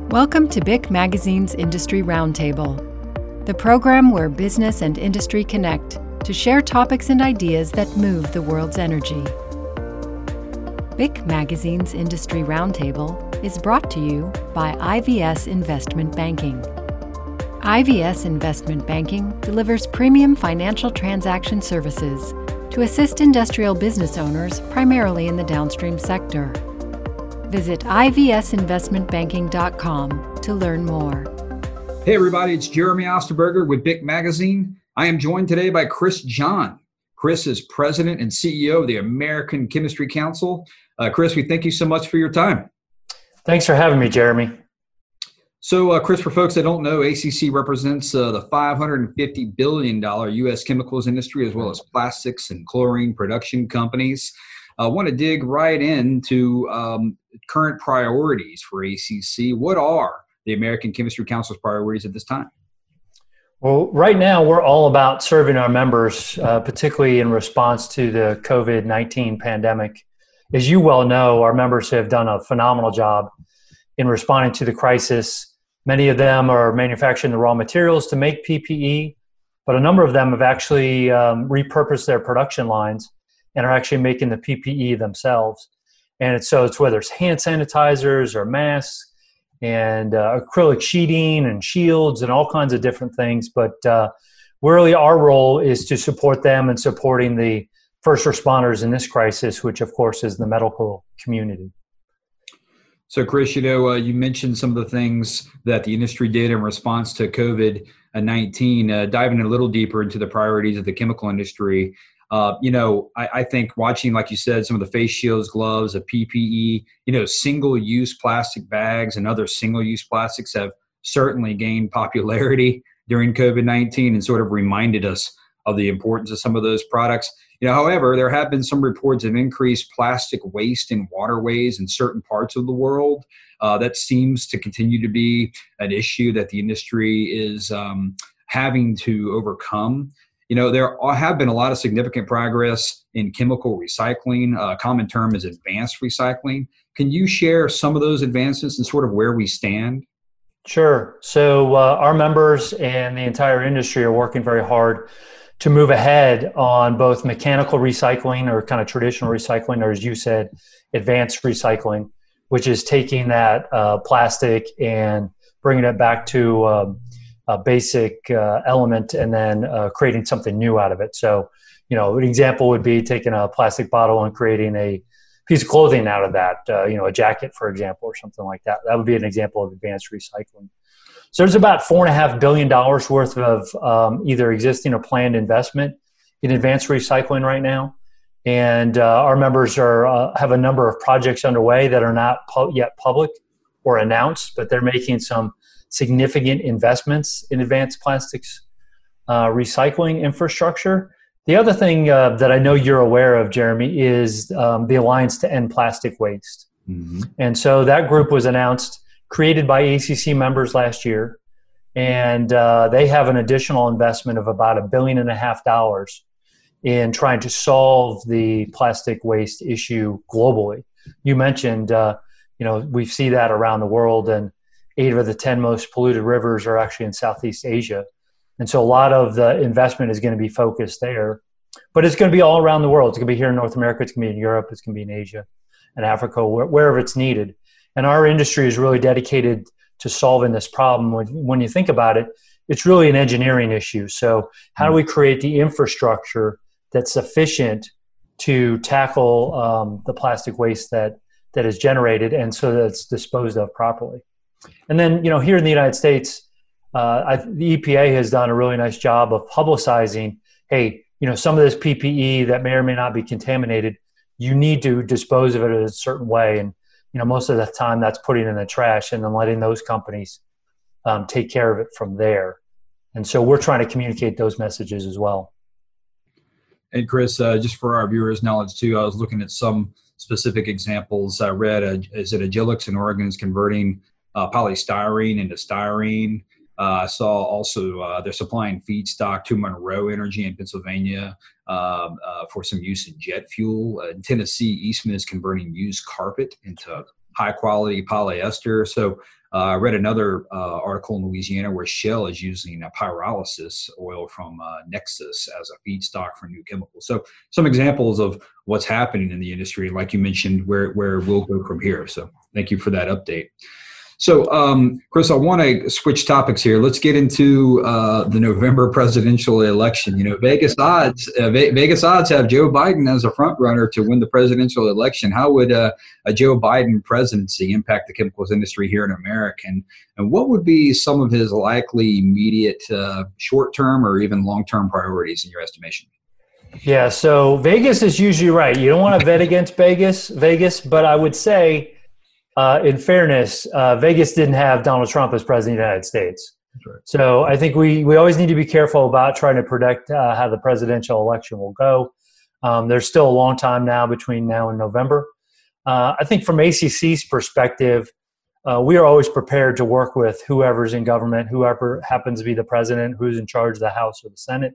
Welcome to BIC Magazine's Industry Roundtable, the program where business and industry connect to share topics and ideas that move the world's energy. BIC Magazine's Industry Roundtable is brought to you by IVS Investment Banking. IVS Investment Banking delivers premium financial transaction services to assist industrial business owners primarily in the downstream sector. Visit ivsinvestmentbanking.com to learn more. Hey everybody, it's Jeremy Osterberger with BIC Magazine. I am joined today by Chris John. Chris is President and CEO of the American Chemistry Council. Chris, we thank you so much for your time. Thanks for having me, Jeremy. So, Chris, for folks that don't know, ACC represents the $550 billion U.S. chemicals industry, as well as plastics and chlorine production companies. I want to dig right into current priorities for ACC. What are the American Chemistry Council's priorities at this time? Well, right now, we're all about serving our members, particularly in response to the COVID-19 pandemic. As you well know, our members have done a phenomenal job in responding to the crisis. Many of them are manufacturing the raw materials to make PPE, but a number of them have actually repurposed their production lines and are actually making the PPE themselves. And so it's whether it's hand sanitizers or masks and acrylic sheeting and shields and all kinds of different things. But really our role is to support them and supporting the first responders in this crisis, which of course is the medical community. So Chris, you mentioned some of the things that the industry did in response to COVID-19, diving a little deeper into the priorities of the chemical industry. I think watching, like you said, some of the face shields, gloves, a PPE, single-use plastic bags and other single-use plastics have certainly gained popularity during COVID-19 and sort of reminded us of the importance of some of those products. However, there have been some reports of increased plastic waste in waterways in certain parts of the world. That seems to continue to be an issue that the industry is having to overcome. There have been a lot of significant progress in chemical recycling. A common term is advanced recycling. Can you share some of those advancements and sort of where we stand? Sure. So our members and the entire industry are working very hard to move ahead on both mechanical recycling or kind of traditional recycling, or as you said, advanced recycling, which is taking that plastic and bringing it back to a basic element and then creating something new out of it. So, an example would be taking a plastic bottle and creating a piece of clothing out of that, a jacket, for example, or something like that. That would be an example of advanced recycling. So there's about $4.5 billion worth of either existing or planned investment in advanced recycling right now. And our members have a number of projects underway that are not yet public or announced, but they're making some significant investments in advanced plastics recycling infrastructure. The other thing that I know you're aware of, Jeremy, is the Alliance to End Plastic Waste. Mm-hmm. And so that group was created by ACC members last year, and they have an additional investment of about $1.5 billion in trying to solve the plastic waste issue globally. You mentioned, we see that around the world, and 8 of the 10 most polluted rivers are actually in Southeast Asia. And so a lot of the investment is going to be focused there, but it's going to be all around the world. It's going to be here in North America. It's going to be in Europe. It's going to be in Asia and Africa, wherever it's needed. And our industry is really dedicated to solving this problem. When you think about it, it's really an engineering issue. So how do we create the infrastructure that's sufficient to tackle the plastic waste that is generated and so that it's disposed of properly? And then, here in the United States, the EPA has done a really nice job of publicizing, hey, some of this PPE that may or may not be contaminated, you need to dispose of it in a certain way. And, most of the time that's putting it in the trash and then letting those companies take care of it from there. And so we're trying to communicate those messages as well. And Chris, just for our viewers' knowledge too, I was looking at some specific examples. I read, is it Agilix in Oregon is converting polystyrene into styrene. I saw also they're supplying feedstock to Monroe Energy in Pennsylvania for some use in jet fuel. In Tennessee, Eastman is converting used carpet into high quality polyester. So I read another article in Louisiana where Shell is using pyrolysis oil from Nexus as a feedstock for new chemicals. So some examples of what's happening in the industry, like you mentioned, where we'll go from here. So thank you for that update. So, Chris, I want to switch topics here. Let's get into the November presidential election. You know, Vegas odds have Joe Biden as a front runner to win the presidential election. How would a Joe Biden presidency impact the chemicals industry here in America? And what would be some of his likely immediate short-term or even long-term priorities in your estimation? Yeah, so Vegas is usually right. You don't want to bet against Vegas, but I would say, in fairness, Vegas didn't have Donald Trump as president of the United States. Right. So I think we always need to be careful about trying to predict how the presidential election will go. There's still a long time now between now and November. I think from ACC's perspective, we are always prepared to work with whoever's in government, whoever happens to be the president, who's in charge of the House or the Senate.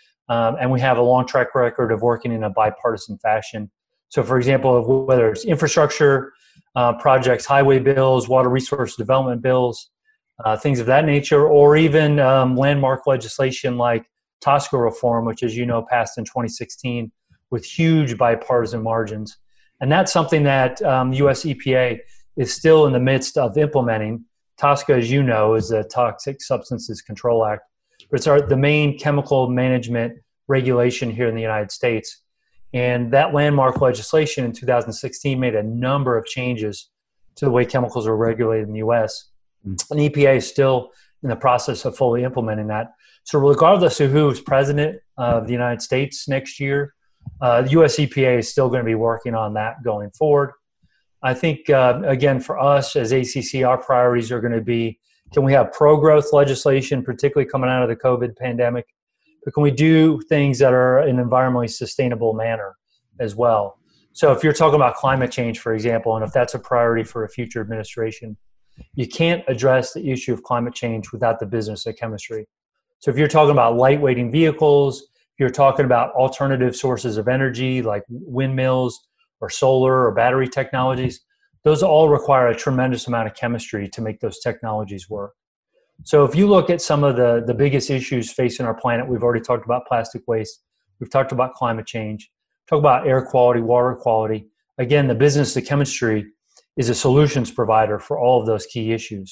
And we have a long track record of working in a bipartisan fashion. So, for example, whether it's infrastructure projects, highway bills, water resource development bills, things of that nature, or even landmark legislation like TSCA reform, which, as you know, passed in 2016 with huge bipartisan margins. And that's something that the U.S. EPA is still in the midst of implementing. TSCA, as you know, is the Toxic Substances Control Act. But it's the main chemical management regulation here in the United States. And that landmark legislation in 2016 made a number of changes to the way chemicals are regulated in the U.S. And the EPA is still in the process of fully implementing that. So regardless of who's president of the United States next year, the U.S. EPA is still going to be working on that going forward. I think, again, for us as ACC, our priorities are going to be, can we have pro-growth legislation, particularly coming out of the COVID pandemic? But can we do things that are in an environmentally sustainable manner as well? So if you're talking about climate change, for example, and if that's a priority for a future administration, you can't address the issue of climate change without the business of chemistry. So if you're talking about lightweighting vehicles, if you're talking about alternative sources of energy like windmills or solar or battery technologies, those all require a tremendous amount of chemistry to make those technologies work. So if you look at some of the biggest issues facing our planet, we've already talked about plastic waste. We've talked about climate change, talk about air quality, water quality. Again, the business of chemistry is a solutions provider for all of those key issues.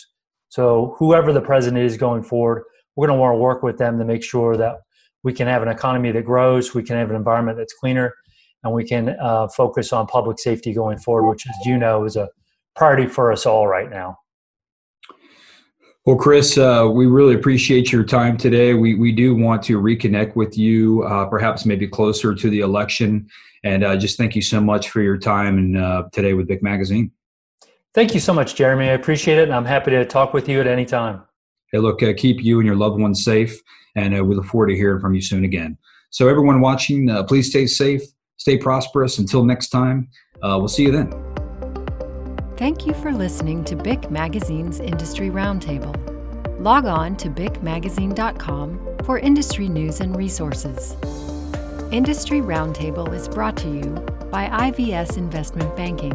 So whoever the president is going forward, we're going to want to work with them to make sure that we can have an economy that grows, we can have an environment that's cleaner, and we can focus on public safety going forward, which, as you know, is a priority for us all right now. Well, Chris, we really appreciate your time today. We do want to reconnect with you, perhaps maybe closer to the election. And just thank you so much for your time and today with BIC Magazine. Thank you so much, Jeremy. I appreciate it, and I'm happy to talk with you at any time. Hey, look, keep you and your loved ones safe, and we look forward to hearing from you soon again. So everyone watching, please stay safe, stay prosperous. Until next time, we'll see you then. Thank you for listening to BIC Magazine's Industry Roundtable. Log on to bicmagazine.com for industry news and resources. Industry Roundtable is brought to you by IVS Investment Banking.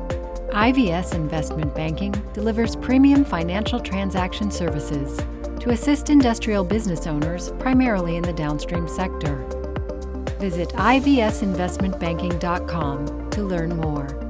IVS Investment Banking delivers premium financial transaction services to assist industrial business owners primarily in the downstream sector. Visit ivsinvestmentbanking.com to learn more.